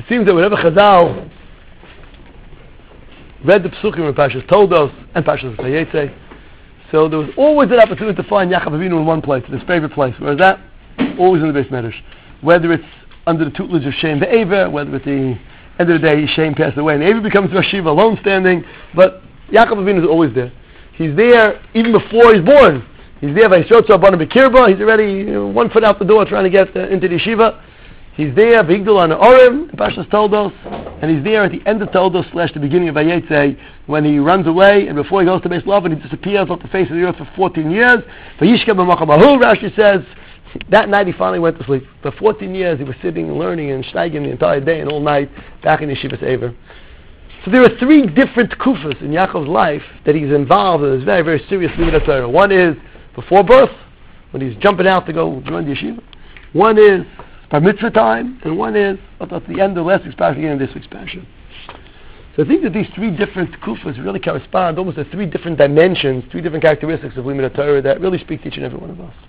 seems that whenever Chazal read the Psukim in Parshas Toldos and Parshas Vayetze, so there was always an opportunity to find Yaakov Avinu in one place, in his favorite place. Where is that? Always in the Beis Medrash. Whether it's under the tutelage of Shem Ve'ever, whether at the end of the day Shem passed away and Ever becomes Rosh Yeshiva, alone standing, but Yaakov Avinu is always there. He's there even before he's born. He's there by Yisroel Tzabana B'Kirba. He's already 1 foot out the door trying to get into the yeshiva. He's there, V'Yigdal on Orim, in Parshas Toldos, and he's there at the end of Toldos / the beginning of Vayetze when he runs away and before he goes to Beis Lavan he disappears off the face of the earth for 14 years. V'Yishka b'Macham Ahu, Rashi says, that night he finally went to sleep. For 14 years he was sitting and learning and steiging the entire day and all night back in Yeshivas Ever. So there are 3 different kufas in Yaakov's life that he's involved in this very, very serious Limud Torah. One is before birth, when he's jumping out to go join the yeshiva. One is Bar Mitzvah time, and one is at the end of last week's parsha, beginning of this week's parsha. So I think that these 3 different kufas really correspond almost to 3 different dimensions, 3 different characteristics of Limud Torah that really speak to each and every one of us.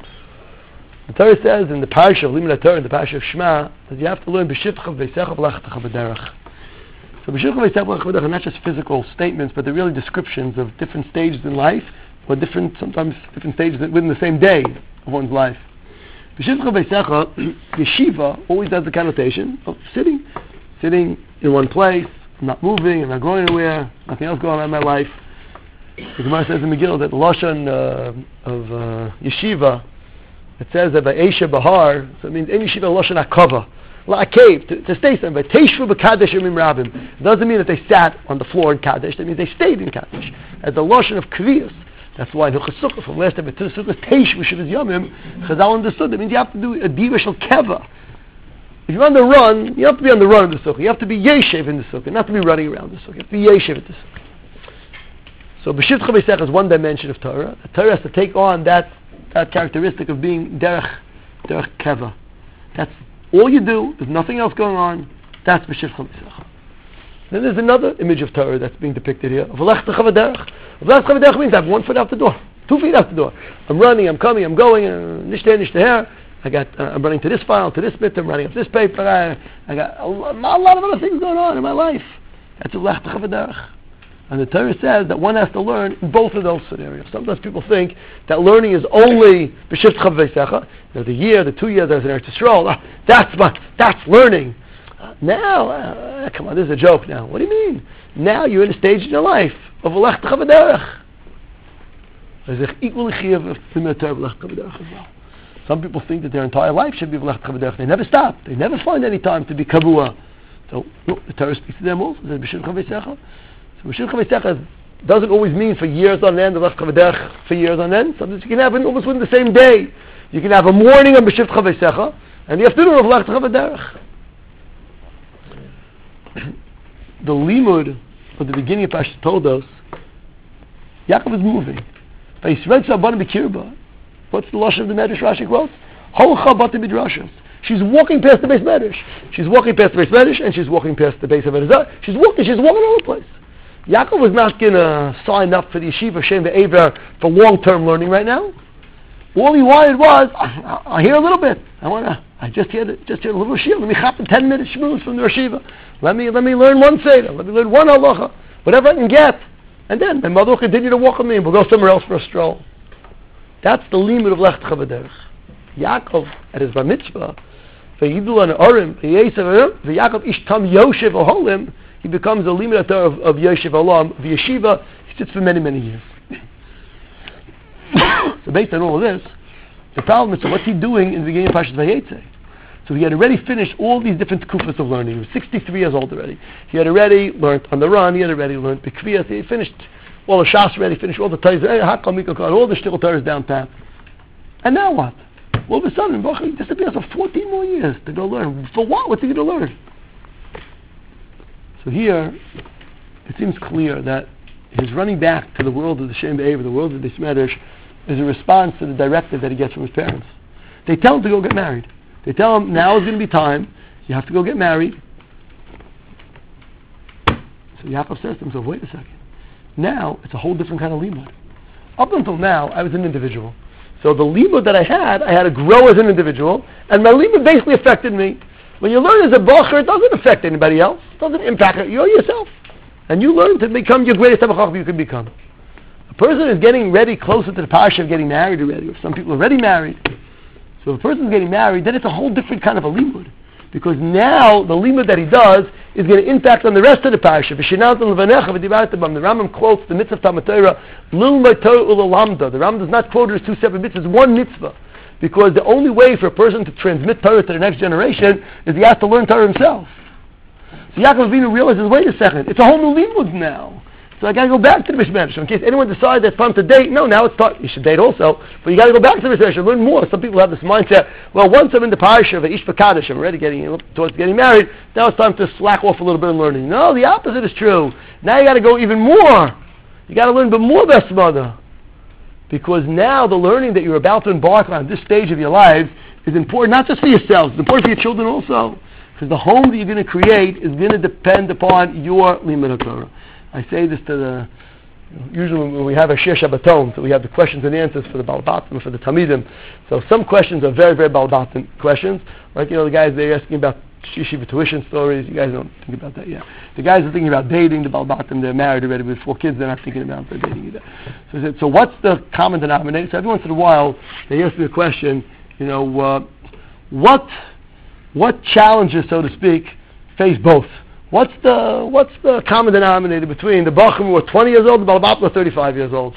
The Torah says in the parsha of Limud Torah, in the parsha of Shema, that you have to learn b'shivcha v'secha v'lachtecha b'derech. So b'shivcha v'secha v'lachtecha b'derech are not just physical statements, but they're really descriptions of different stages in life, or sometimes different stages within the same day of one's life. B'shivcha v'secha, yeshiva always has the connotation of sitting in one place, not moving, and not going anywhere, nothing else going on in my life. The Gemara says in Megillah that the lashon of yeshiva, it says that by Esha Bahar, so it means in yeshiva lashon akava, like a cave, to stay somewhere. Teishvu b'kadesh yomim rabim. It doesn't mean that they sat on the floor in Kadesh. That means they stayed in Kadesh. As the lashon of kviyas. That's why in Hilchos Sukkah, from last time to Sukkah, Teishvu shivas yomim, Chazal understood. That means you have to do a diva shel keva. If you're on the run, you have to be on the run in the Sukkah. You have to be yeshiv in the Sukkah, not to be running around the Sukkah. You have to be yeshiv in the Sukkah. So b'shivcha v'secha is one dimension of Torah. The Torah has to take on that characteristic of being derech keva. That's all you do. There's nothing else going on. That's b'shivcha v'secha. Then there's another image of Torah that's being depicted here. V'lechtecha v'derech. V'lechtecha v'derech means I have 1 foot out the door, 2 feet out the door. I'm running, I'm coming, I'm going. Nishteh. I'm running to this file, to this bit. I'm running up this paper. I got a lot of other things going on in my life. That's v'lechtecha v'derech. And the Torah says that one has to learn in both of those scenarios. Sometimes people think that learning is only b'shivcha v'secha. The year, the 2 years as an Eretz Yisrael, that's learning. Now, come on, this is a joke now. What do you mean? Now you're in a stage in your life of v'lechtecha v'derech. There's an equally chiyuv of Limud Torah v'lechtecha v'derech as well. Some people think that their entire life should be v'lechtecha v'derech. They never stop. They never find any time to be kavua. So the Torah speaks to them also. It says b'shivcha v'secha. B'shivcha v'secha doesn't always mean for years on end, v'lechtecha v'derech for years on end. Sometimes you can have it almost within the same day. You can have a morning of b'shivcha v'secha and the afternoon of v'lechtecha v'derech. The limud of the beginning of Parshas Toldos, Yaakov is moving. V'yisrael tzabana b'kirba. What's the lashon of the Medrash Rashi quotes? Holcha bata midrashos. She's walking past the Beis Medrash. She's walking past the Beis Medrash and she's walking past the base of Elazar. She's walking all over the place. Yaakov was not going to sign up for the yeshiva Shem Ve'ever for long-term learning right now. All he wanted was, I hear a little bit. I just hear a little shiur. Let me hop in 10 minutes shmooze from the yeshiva. Let me learn one seder. Let me learn one halacha. Whatever I can get. And then my mother will continue to walk with me and we'll go somewhere else for a stroll. That's the limud of Lechtecha v'derech. Yaakov, at his bar mitzvah, V'yidul an Orim, V'Yaakov ish tam yoshev oholim, he becomes a limud of Yoshev Olam, the yeshiva, he sits for many, many years. So based on all of this, the problem is, so what's he doing in the beginning of Parshas Vayetze? So he had already finished all these different kufas of learning. He was 63 years old already. He had already learned on the run, he had already learned B'Kviyas, he finished all the Shas already, finished all the Torahs, all the Shtickle Torahs down pat. And now what? All of a sudden, he disappears for 14 more years to go learn. For what? What's he going to learn? So here, it seems clear that his running back to the world of the Shem Be'ever, the world of the Beis Medrash, is a response to the directive that he gets from his parents. They tell him to go get married. They tell him, now is going to be time, you have to go get married. So Yaakov says to himself, wait a second. Now, it's a whole different kind of limud. Up until now, I was an individual. So the limud that I had to grow as an individual, and my limud basically affected me. When you learn as a bocher, it doesn't affect anybody else. It doesn't impact you yourself. And you learn to become your greatest ever chacham you can become. A person is getting ready closer to the parsha of getting married already, or some people are already married. So if a person is getting married, then it's a whole different kind of a limud. Because now the limud that he does is going to impact on the rest of the parsha. The Rambam quotes the mitzvah of Talmud Torah, Lilmod Torah Ulalamda. The Rambam does not quote it as two separate mitzvahs, one mitzvah. Because the only way for a person to transmit Torah to the next generation is he has to learn Torah himself. So Yaakov Avinu realizes, wait a second, it's a whole new limud now. So I got to go back to the Mishmesh. In case anyone decides that it's time to date, no, now it's time. You should date also, but you got to go back to the Mishmesh and learn more. Some people have this mindset, well, once I'm in the parsha of Ish B'Kaddish, I'm already getting towards getting married, now it's time to slack off a little bit in learning. No, the opposite is true. Now you got to go even more. You got to learn more Best Mother. Because now the learning that you're about to embark on this stage of your lives is important, not just for yourselves, it's important for your children also. Because the home that you're going to create is going to depend upon your limud Torah. I say this to the, usually when we have a Shir Shabbaton, so we have the questions and answers for the Baal Batim and for the Talmidim. So some questions are very, very Baal Batim questions. Like, the guys, they're asking about yeshiva tuition stories. You guys don't think about that yet. The guys are thinking about dating, the Baal Batim, they're married already with 4 kids, they're not thinking about their dating either. So I said, so what's the common denominator? So every once in a while, they ask me a question, what challenges, so to speak, face both? What's the common denominator between the Bachim who are 20 years old and the Baal Batim who are 35 years old?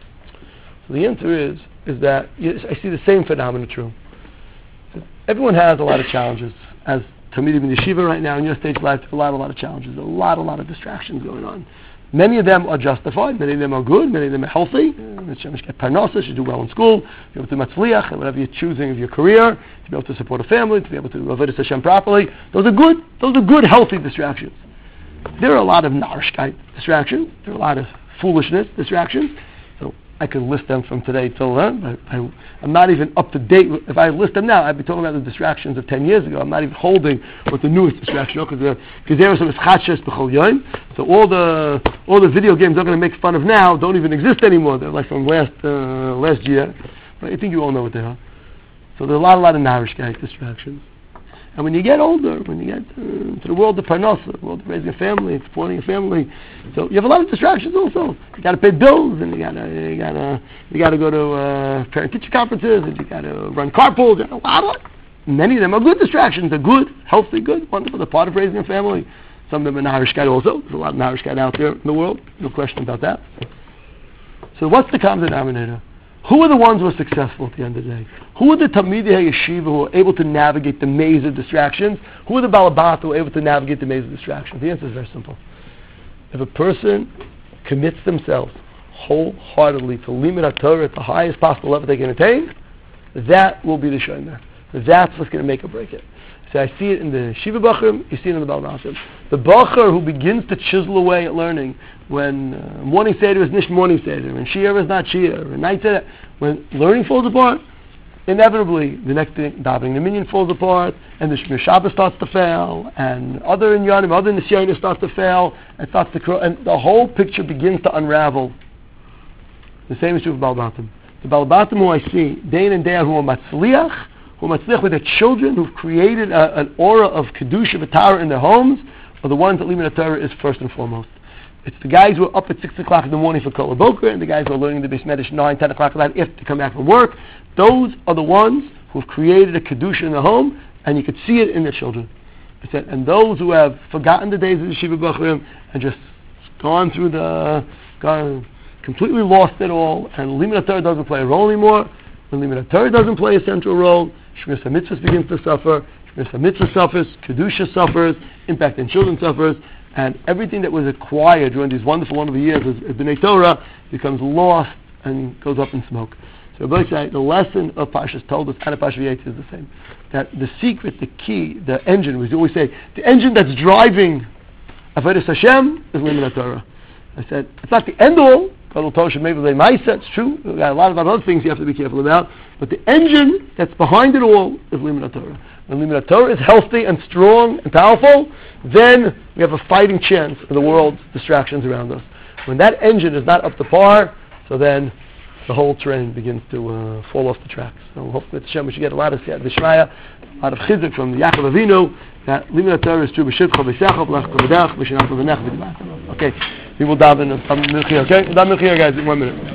So the answer is that I see the same phenomenon true. Everyone has a lot of challenges. As Talmidim in yeshiva right now, in your stage of life, there's a lot of challenges, a lot of distractions going on. Many of them are justified, many of them are good, many of them are healthy. You do well in school, you're able to matzliach, whatever you're choosing of your career, to be able to support a family, to be able to avodah Hashem properly. Those are good, healthy distractions. There are a lot of narishkeit distractions, there are a lot of foolishness distractions. So I can list them from today till then, but I'm not even up to date. If I list them now, I'd be talking about the distractions of 10 years ago. I'm not even holding with the newest distraction, because there are some chachas b'chol yom. So all the video games I'm going to make fun of now don't even exist anymore. They're like from last year. But I think you all know what they are. So there are a lot of narishkeit distractions. And when you get older, when you get to the world of parnasa, the world of raising a family, supporting a family, so you have a lot of distractions also. You got to pay bills, and you got to go to parent-teacher conferences, and you got to run carpools. A lot. Many of them are good distractions. They're good, healthy, good, wonderful. They're part of raising a family. Some of them are narishkeit also. There's a lot of narishkeit out there in the world. No question about that. So what's the common denominator? Who are the ones who are successful at the end of the day? Who are the Talmidei Yeshiva who are able to navigate the maze of distractions? Who are the Baal Bat who are able to navigate the maze of distractions? The answer is very simple. If a person commits themselves wholeheartedly to limud Torah at the highest possible level they can attain, that will be the shomer. That's what's going to make or break it. So I see it in the Shiva Bachrim, you see it in the Baal Batim. The Bacher who begins to chisel away at learning when morning Seder is nicht morning Seder, when Shir is not Shir, when night Seder, when learning falls apart, inevitably the next thing, davening the minyan falls apart, and the Shmir Shabbos starts to fail, and other Inyanim, other Nisyanim starts to fail, and starts to and the whole picture begins to unravel. The same is true for Baal Batim. The Baal Batim who I see, day in and day out, who are matzliach, with their children, who've created an aura of kedusha v'tara in their homes, are the ones that limud Torah is first and foremost. It's the guys who are up at 6 o'clock in the morning for Kol HaBoker, and the guys who are learning the Beis Medrash 9, 10 o'clock at night if they come back from work. Those are the ones who've created a kedusha in the home, and you could see it in their children. I said, and those who have forgotten the days of the Shiva Bachrim and just gone completely lost it all, and limud Torah doesn't play a role anymore. When limud Torah doesn't play a central role, Shmiras HaMitzvahs begins to suffer, Shmiras HaMitzvah suffers, Kedusha suffers, impact in children suffers, and everything that was acquired during these wonderful years as B'nai Torah becomes lost and goes up in smoke. So Rabbi say the lesson of Parshas told us, and Parshas Vayetze is the same. That the secret, the key, the engine, we always say, the engine that's driving Avodas Hashem is limud Torah. I said, it's not the end all, it's true. We've got a lot of other things you have to be careful about. But the engine that's behind it all is limud Torah. When limud Torah is healthy and strong and powerful, then we have a fighting chance in the world's distractions around us. When that engine is not up to par, so then the whole train begins to fall off the tracks. So hopefully we should get a lot of B'Shmaya, a lot of chizuk from the Yaakov Avinu, that Limud Torah is true b'shivcha b'sechel b'lach b'dach b'shinach b'nech b'dimach. Okay, we will daven Milchia. Okay, daven Milchia, guys, in 1 minute.